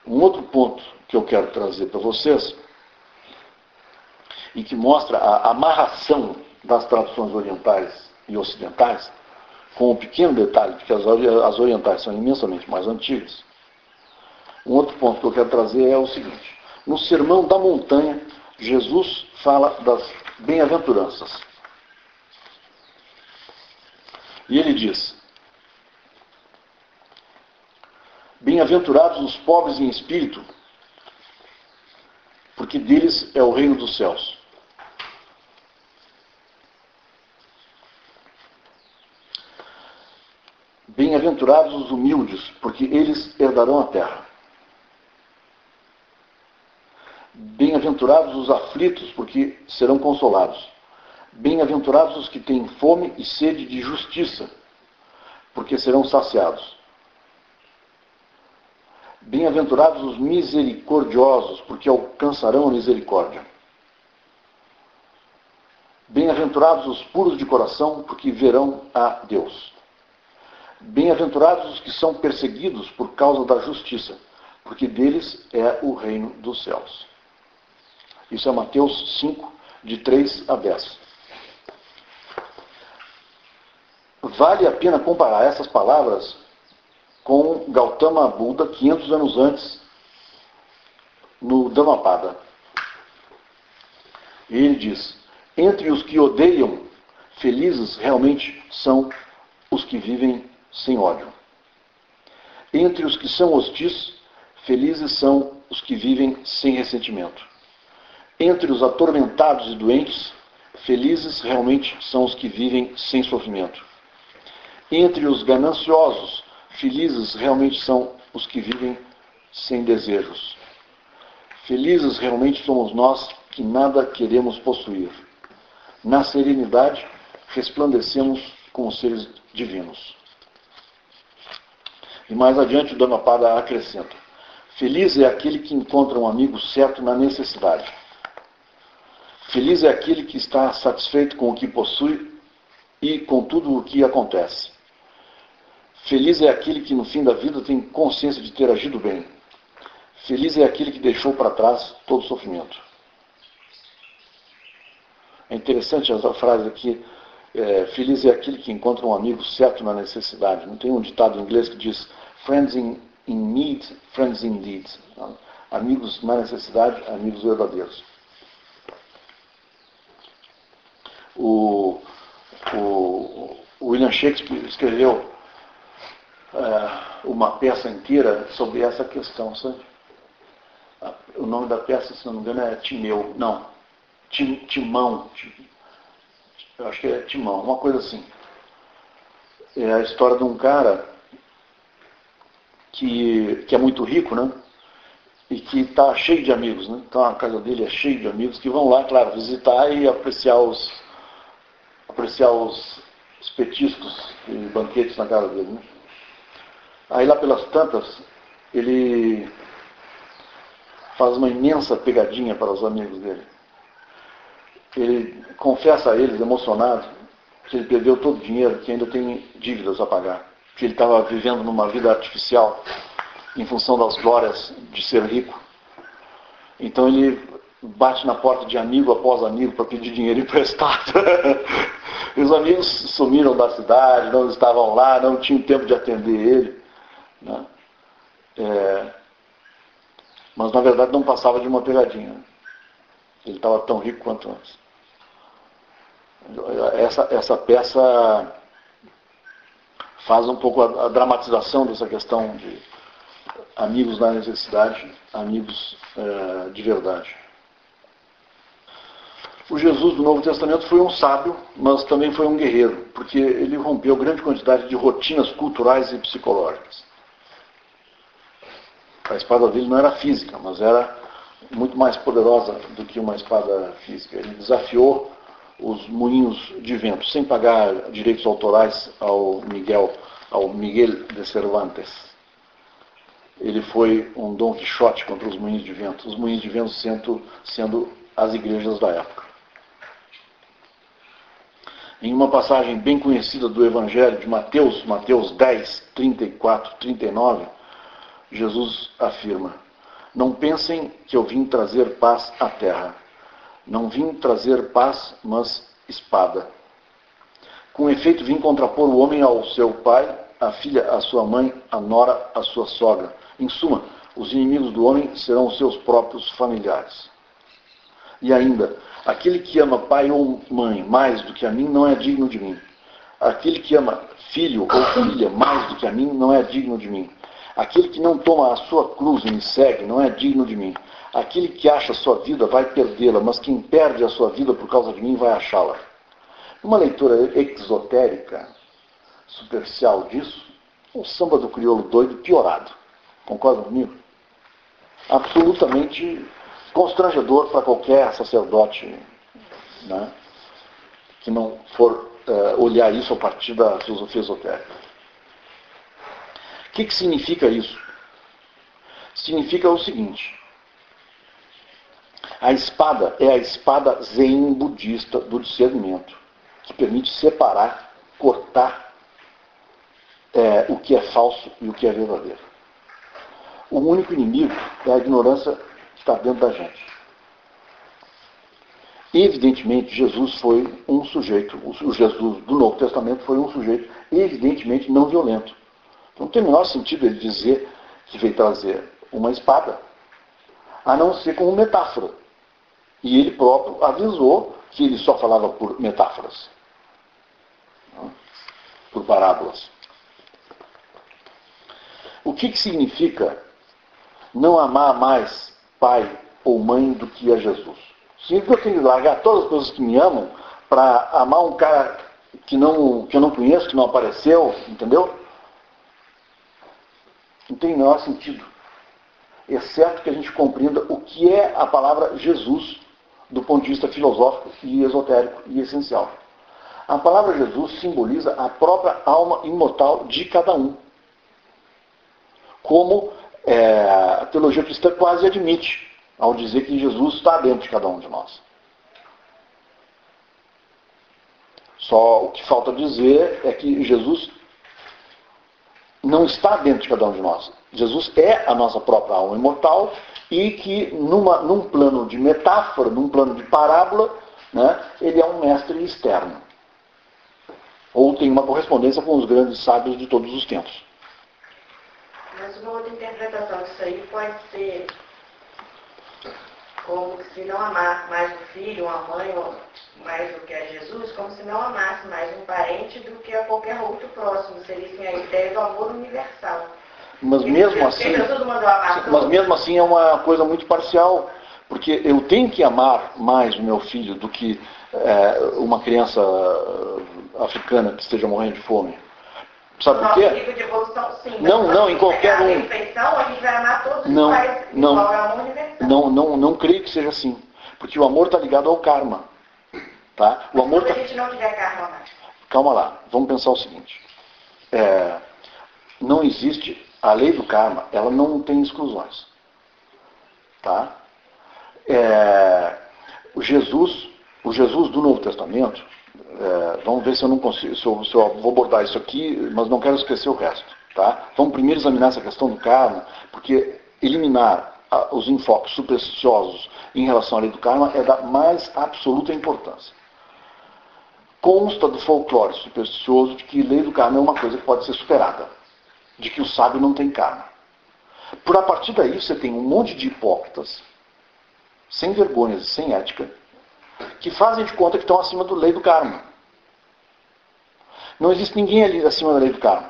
Um outro ponto que eu quero trazer para vocês, e que mostra a amarração das traduções orientais e ocidentais, com um pequeno detalhe de que as orientais são imensamente mais antigas. Um outro ponto que eu quero trazer é o seguinte: no Sermão da Montanha, Jesus fala das bem-aventuranças. E ele diz: bem-aventurados os pobres em espírito, porque deles é o reino dos céus. Bem-aventurados os humildes, porque eles herdarão a terra. Bem-aventurados os aflitos, porque serão consolados. Bem-aventurados os que têm fome e sede de justiça, porque serão saciados. Bem-aventurados os misericordiosos, porque alcançarão a misericórdia. Bem-aventurados os puros de coração, porque verão a Deus. Bem-aventurados os que são perseguidos por causa da justiça, porque deles é o reino dos céus. Isso é Mateus 5, de 3 a 10. Vale a pena comparar essas palavras com Gautama Buda, 500 anos antes, no Dhammapada. E ele diz: entre os que odeiam, felizes realmente são os que vivem sem ódio. Entre os que são hostis, felizes são os que vivem sem ressentimento. Entre os atormentados e doentes, felizes realmente são os que vivem sem sofrimento. Entre os gananciosos, felizes realmente são os que vivem sem desejos. Felizes realmente somos nós que nada queremos possuir. Na serenidade, resplandecemos como seres divinos. E mais adiante o Dhammapada acrescenta: feliz é aquele que encontra um amigo certo na necessidade. Feliz é aquele que está satisfeito com o que possui e com tudo o que acontece. Feliz é aquele que no fim da vida tem consciência de ter agido bem. Feliz é aquele que deixou para trás todo o sofrimento. É interessante essa frase aqui: feliz é aquele que encontra um amigo certo na necessidade. Não tem um ditado em inglês que diz friends in need, friends indeed. Amigos na necessidade, amigos verdadeiros. O William Shakespeare escreveu uma peça inteira sobre essa questão, sabe? O nome da peça, se não me engano, é Timeu. Não, Timão. Eu acho que é Timão, uma coisa assim. É a história de um cara que é muito rico, né? E que está cheio de amigos, né? Então a casa dele é cheia de amigos que vão lá, claro, visitar e apreciar os petiscos e banquetes na casa dele, né? Aí lá pelas tantas, ele faz uma imensa pegadinha para os amigos dele. Ele confessa a eles, emocionado, que ele perdeu todo o dinheiro, que ainda tem dívidas a pagar, que ele estava vivendo numa vida artificial em função das glórias de ser rico. Então ele bate na porta de amigo após amigo para pedir dinheiro emprestado. E os amigos sumiram da cidade, não estavam lá, não tinham tempo de atender ele, né? Mas na verdade não passava de uma pegadinha. Ele estava tão rico quanto antes. Essa peça faz um pouco a dramatização dessa questão de amigos na necessidade, amigos de verdade. O Jesus do Novo Testamento foi um sábio, mas também foi um guerreiro, porque ele rompeu grande quantidade de rotinas culturais e psicológicas. A espada dele não era física, mas era muito mais poderosa do que uma espada física. Ele desafiou os moinhos de vento, sem pagar direitos autorais ao Miguel de Cervantes. Ele foi um Dom Quixote contra os moinhos de vento. Os moinhos de vento sendo as igrejas da época. Em uma passagem bem conhecida do Evangelho de Mateus 10, 34, 39, Jesus afirma: Não pensem que eu vim trazer paz à terra. Não vim trazer paz, mas espada. Com efeito, vim contrapor o homem ao seu pai, a filha à sua mãe, a nora à sua sogra. Em suma, os inimigos do homem serão os seus próprios familiares. E ainda, aquele que ama pai ou mãe mais do que a mim não é digno de mim. Aquele que ama filho ou filha mais do que a mim não é digno de mim. Aquele que não toma a sua cruz e me segue não é digno de mim. Aquele que acha a sua vida vai perdê-la, mas quem perde a sua vida por causa de mim vai achá-la. Uma leitura exotérica, superficial disso, o samba do crioulo doido piorado. Concordam comigo? Absolutamente constrangedor para qualquer sacerdote, né, que não for olhar isso a partir da filosofia esotérica. O que significa isso? Significa o seguinte: a espada é a espada zen budista do discernimento, que permite separar, cortar o que é falso e o que é verdadeiro. O único inimigo é a ignorância que está dentro da gente. Evidentemente, Jesus foi um sujeito, o Jesus do Novo Testamento foi um sujeito evidentemente não violento. Não tem o menor sentido ele dizer que veio trazer uma espada, a não ser como metáfora. E ele próprio avisou que ele só falava por metáforas, por parábolas. O que significa não amar mais pai ou mãe do que a Jesus? Significa que eu tenho que largar todas as pessoas que me amam para amar um cara que eu não conheço, que não apareceu, entendeu? Não tem o menor sentido. Exceto que a gente compreenda o que é a palavra Jesus do ponto de vista filosófico e esotérico e essencial. A palavra Jesus simboliza a própria alma imortal de cada um. Como a teologia cristã quase admite, ao dizer que Jesus está dentro de cada um de nós. Só o que falta dizer é que Jesus não está dentro de cada um de nós. Jesus é a nossa própria alma imortal e que num plano de metáfora, num plano de parábola, né, ele é um mestre externo. Ou tem uma correspondência com os grandes sábios de todos os tempos. Mas uma outra interpretação disso aí pode ser como se não amar mais o filho, uma mãe, ou mais do que a Jesus, como se não amasse mais um parente do que a qualquer outro próximo. Seria assim, a ideia do amor universal. Mas mesmo assim é uma coisa muito parcial, porque eu tenho que amar mais o meu filho do que uma criança africana que esteja morrendo de fome. Sabe por quê? Tipo de evolução, sim. Não, em qualquer um. A perfeição, a gente vai amar todos os pais igual ao amor universal. Não creio que seja assim. Porque o amor está ligado ao karma. Tá? O amor se a gente não tiver karma mais. Calma lá, vamos pensar o seguinte. Não existe a lei do karma, ela não tem exclusões. Tá? O Jesus do Novo Testamento, vamos ver se eu não consigo, se eu vou abordar isso aqui, mas não quero esquecer o resto. Tá? Vamos primeiro examinar essa questão do karma, porque eliminar os enfoques supersticiosos em relação à lei do karma é da mais absoluta importância. Consta do folclore supersticioso de que lei do karma é uma coisa que pode ser superada, de que o sábio não tem karma. Por a partir daí você tem um monte de hipócritas, sem vergonhas e sem ética, que fazem de conta que estão acima da lei do karma. Não existe ninguém ali acima da lei do karma.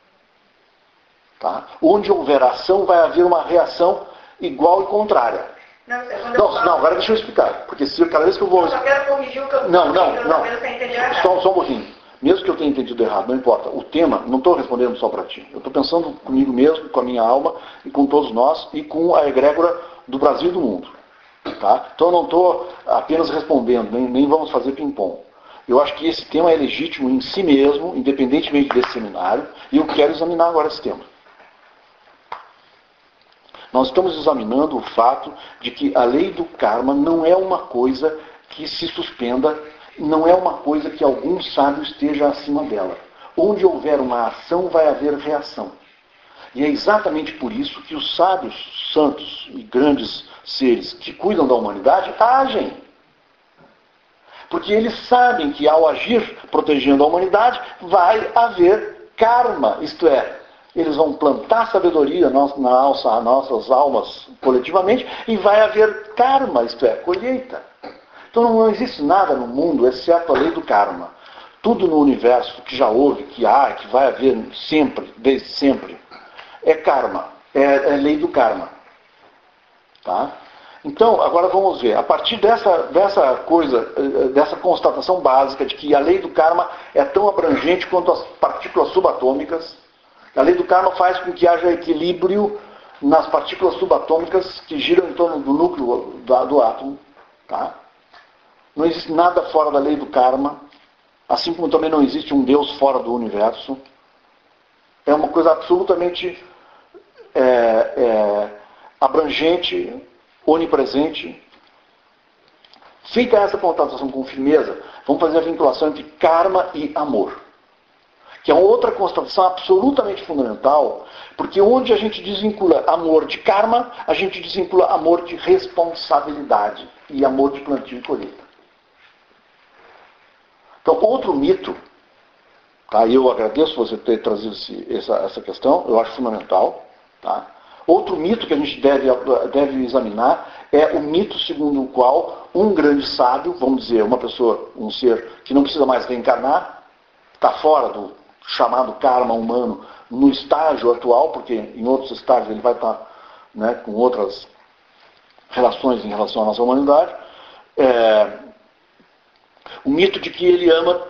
Tá? Onde houver ação, vai haver uma reação igual e contrária. Não, agora deixa eu explicar. Porque cada vez que eu vou... Eu só quero corrigir o que eu Não. você entendeu errado. Só um pouquinho. Mesmo que eu tenha entendido errado, não importa. O tema, não estou respondendo só para ti. Eu estou pensando comigo mesmo, com a minha alma, e com todos nós, e com a egrégora do Brasil e do mundo. Tá? Então eu não estou apenas respondendo, nem vamos fazer ping-pong. Eu acho que esse tema é legítimo em si mesmo, independentemente desse seminário, e eu quero examinar agora esse tema. Nós estamos examinando o fato de que a lei do karma não é uma coisa que se suspenda, não é uma coisa que algum sábio esteja acima dela. Onde houver uma ação, vai haver reação. E é exatamente por isso que os sábios, santos e grandes seres que cuidam da humanidade agem. Porque eles sabem que ao agir protegendo a humanidade, vai haver karma, isto é, eles vão plantar sabedoria nas nossas almas coletivamente e vai haver karma, isto é, colheita. Então não existe nada no mundo exceto a lei do karma. Tudo no universo que já houve, que há, que vai haver sempre, desde sempre, é karma, é lei do karma. Tá? Então, agora vamos ver, a partir dessa coisa, dessa constatação básica de que a lei do karma é tão abrangente quanto as partículas subatômicas, a lei do karma faz com que haja equilíbrio nas partículas subatômicas que giram em torno do núcleo do átomo. Tá? Não existe nada fora da lei do karma, assim como também não existe um Deus fora do universo. É uma coisa absolutamente abrangente, onipresente. Feita essa constatação com firmeza, vamos fazer a vinculação entre karma e amor, que é uma outra constatação absolutamente fundamental, porque onde a gente desvincula amor de karma, a gente desvincula amor de responsabilidade e amor de plantio e colheita. Então, outro mito, tá? Eu agradeço você ter trazido essa questão, eu acho fundamental. Tá? Outro mito que a gente deve examinar é o mito segundo o qual um grande sábio, vamos dizer, uma pessoa, um ser que não precisa mais reencarnar, está fora do chamado karma humano no estágio atual, porque em outros estágios ele vai estar, né, com outras relações em relação à nossa humanidade. O mito de que ele ama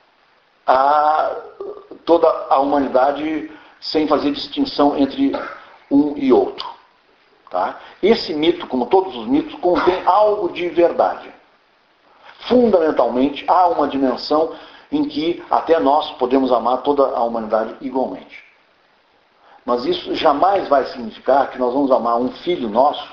toda a humanidade sem fazer distinção entre um e outro. Tá? Esse mito, como todos os mitos, contém algo de verdade. Fundamentalmente, há uma dimensão em que até nós podemos amar toda a humanidade igualmente. Mas isso jamais vai significar que nós vamos amar um filho nosso,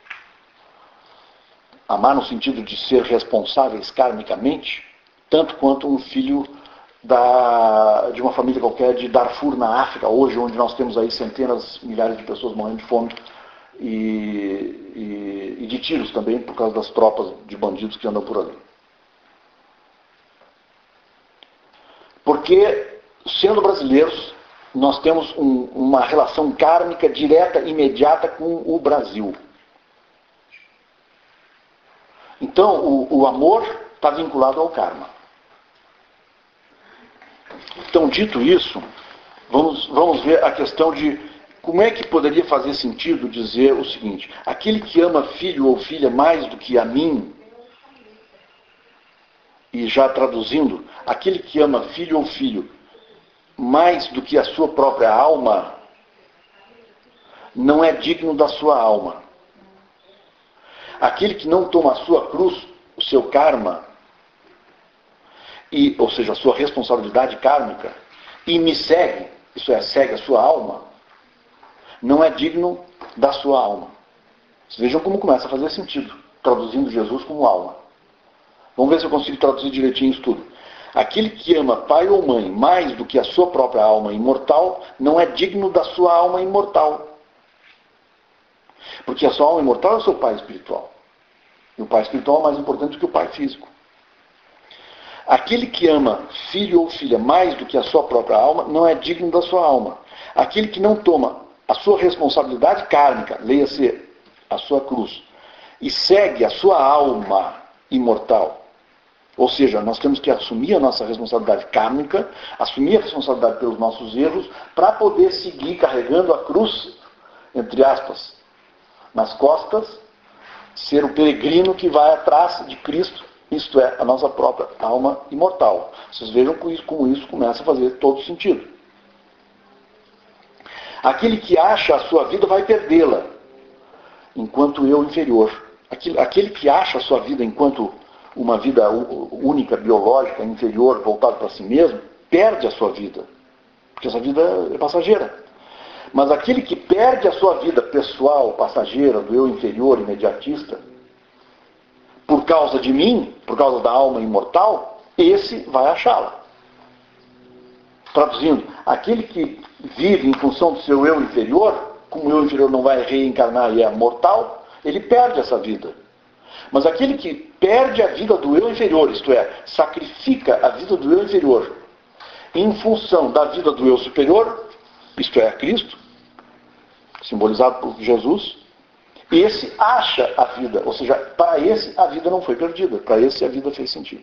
amar no sentido de ser responsáveis karmicamente, tanto quanto um filho de uma família qualquer de Darfur, na África, hoje, onde nós temos aí centenas, milhares de pessoas morrendo de fome e de tiros também, por causa das tropas de bandidos que andam por ali. Porque, sendo brasileiros, nós temos uma relação kármica direta, imediata com o Brasil. Então, o amor está vinculado ao karma. Então, dito isso, vamos ver a questão de como é que poderia fazer sentido dizer o seguinte: aquele que ama filho ou filha mais do que a mim, e já traduzindo, aquele que ama filho ou filho mais do que a sua própria alma, não é digno da sua alma. Aquele que não toma a sua cruz, o seu karma, ou seja, a sua responsabilidade kármica, e me segue, isso é, segue a sua alma, não é digno da sua alma. Vocês vejam como começa a fazer sentido, traduzindo Jesus como alma. Vamos ver se eu consigo traduzir direitinho isso tudo. Aquele que ama pai ou mãe mais do que a sua própria alma imortal, não é digno da sua alma imortal. Porque a sua alma imortal é o seu pai espiritual. E o pai espiritual é mais importante do que o pai físico. Aquele que ama filho ou filha mais do que a sua própria alma, não é digno da sua alma. Aquele que não toma a sua responsabilidade kármica, leia-se a sua cruz, e segue a sua alma imortal. Ou seja, nós temos que assumir a nossa responsabilidade kármica, assumir a responsabilidade pelos nossos erros, para poder seguir carregando a cruz, entre aspas, nas costas, ser o peregrino que vai atrás de Cristo, isto é, a nossa própria alma imortal. Vocês vejam como isso começa a fazer todo sentido. Aquele que acha a sua vida vai perdê-la, enquanto eu inferior. Aquele que acha a sua vida enquanto uma vida única, biológica, inferior, voltada para si mesmo, perde a sua vida. Porque essa vida é passageira. Mas aquele que perde a sua vida pessoal, passageira, do eu inferior, imediatista, por causa de mim, por causa da alma imortal, esse vai achá-la. Traduzindo, aquele que vive em função do seu eu inferior, como o eu inferior não vai reencarnar e é mortal, ele perde essa vida. Mas aquele que perde a vida do eu inferior, isto é, sacrifica a vida do eu inferior em função da vida do eu superior, isto é, Cristo, simbolizado por Jesus, esse acha a vida, ou seja, para esse a vida não foi perdida, para esse a vida fez sentido.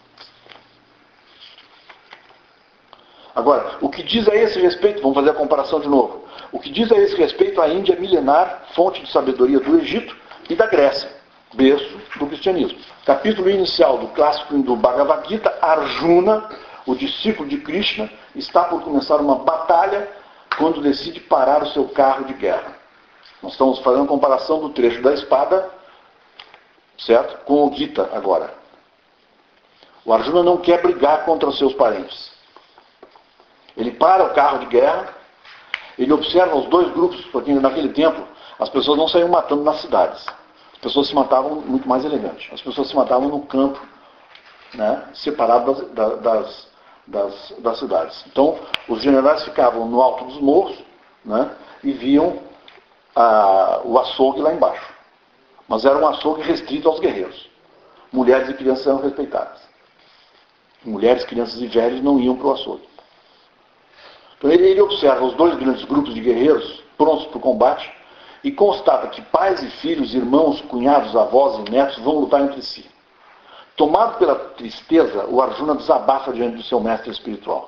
Agora, o que diz a esse respeito, vamos fazer a comparação de novo, o que diz a esse respeito a Índia milenar, fonte de sabedoria do Egito e da Grécia, berço do cristianismo. Capítulo inicial do clássico do Bhagavad Gita, Arjuna, o discípulo de Krishna, está por começar uma batalha quando decide parar o seu carro de guerra. Nós estamos fazendo a comparação do trecho da espada, certo? Com o Gita agora. O Arjuna não quer brigar contra os seus parentes. Ele para o carro de guerra, ele observa os dois grupos, porque naquele tempo as pessoas não saíam matando nas cidades. As pessoas se matavam muito mais elegante. As pessoas se matavam no campo, né, separado das cidades. Então, os generais ficavam no alto dos morros, né, e viam o açougue lá embaixo. Mas era um açougue restrito aos guerreiros. Mulheres e crianças eram respeitadas. Mulheres, crianças e velhos não iam para o açougue. Então ele observa os dois grandes grupos de guerreiros prontos para o combate e constata que pais e filhos, irmãos, cunhados, avós e netos vão lutar entre si. Tomado pela tristeza, o Arjuna desabafa diante do seu mestre espiritual.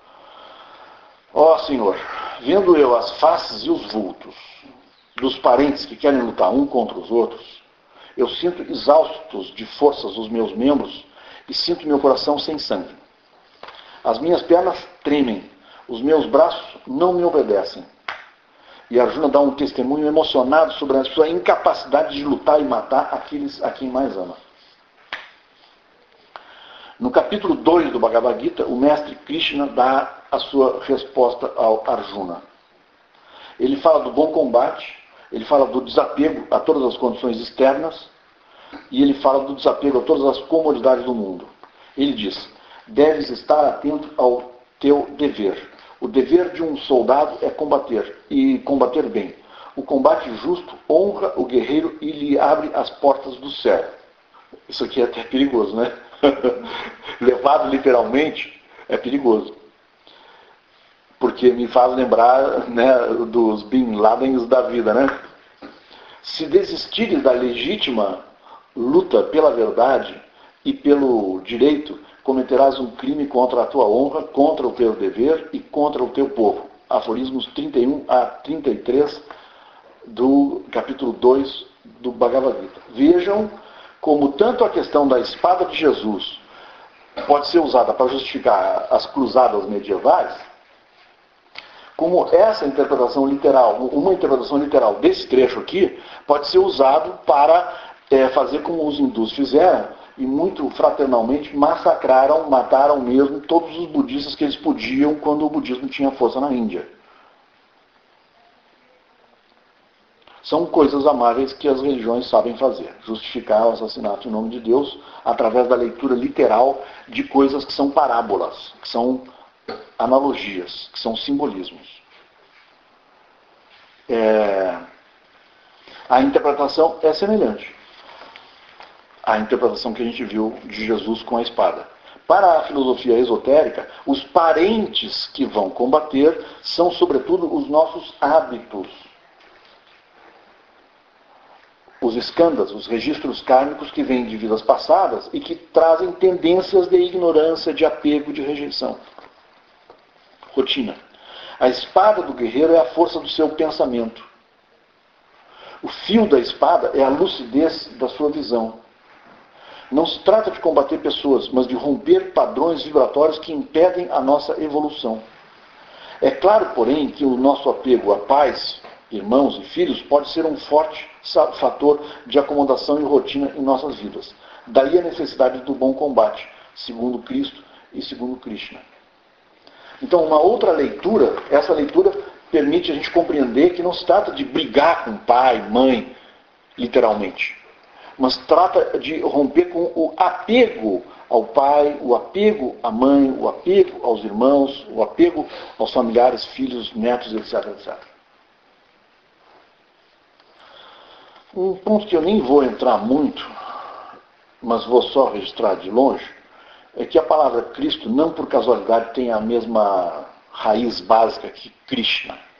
Ó Senhor, vendo eu as faces e os vultos dos parentes que querem lutar um contra os outros, eu sinto exaustos de forças os meus membros e sinto meu coração sem sangue. As minhas pernas tremem, os meus braços não me obedecem. E Arjuna dá um testemunho emocionado sobre a sua incapacidade de lutar e matar aqueles a quem mais ama. No capítulo 2 do Bhagavad Gita, o mestre Krishna dá a sua resposta ao Arjuna. Ele fala do bom combate, ele fala do desapego a todas as condições externas e ele fala do desapego a todas as comodidades do mundo. Ele diz: deves estar atento ao teu dever. O dever de um soldado é combater, e combater bem. O combate justo honra o guerreiro e lhe abre as portas do céu. Isso aqui é até perigoso, né? Levado literalmente, é perigoso. Porque me faz lembrar, né, dos Bin Ladens da vida, né? Se desistires da legítima luta pela verdade e pelo direito, cometerás um crime contra a tua honra, contra o teu dever e contra o teu povo. Aforismos 31 a 33 do capítulo 2 do Bhagavad Gita. Vejam como tanto a questão da espada de Jesus pode ser usada para justificar as cruzadas medievais, como essa interpretação literal, uma interpretação literal desse trecho aqui, pode ser usado para fazer como os hindus fizeram, e muito fraternalmente massacraram, mataram mesmo todos os budistas que eles podiam quando o budismo tinha força na Índia. São coisas amáveis que as religiões sabem fazer. Justificar o assassinato em nome de Deus através da leitura literal de coisas que são parábolas, que são analogias, que são simbolismos. A interpretação é semelhante à interpretação que a gente viu de Jesus com a espada. Para a filosofia esotérica, os parentes que vão combater são, sobretudo, os nossos hábitos. Os skandhas, os registros kármicos que vêm de vidas passadas e que trazem tendências de ignorância, de apego, de rejeição. Rotina. A espada do guerreiro é a força do seu pensamento. O fio da espada é a lucidez da sua visão. Não se trata de combater pessoas, mas de romper padrões vibratórios que impedem a nossa evolução. É claro, porém, que o nosso apego a pais, irmãos e filhos pode ser um forte fator de acomodação e rotina em nossas vidas. Daí a necessidade do bom combate, segundo Cristo e segundo Krishna. Então, uma outra leitura, essa leitura permite a gente compreender que não se trata de brigar com pai, mãe, literalmente, mas trata de romper com o apego ao pai, o apego à mãe, o apego aos irmãos, o apego aos familiares, filhos, netos, etc, etc. Um ponto que eu nem vou entrar muito, mas vou só registrar de longe, é que a palavra Cristo, não por casualidade, tem a mesma raiz básica que Krishna.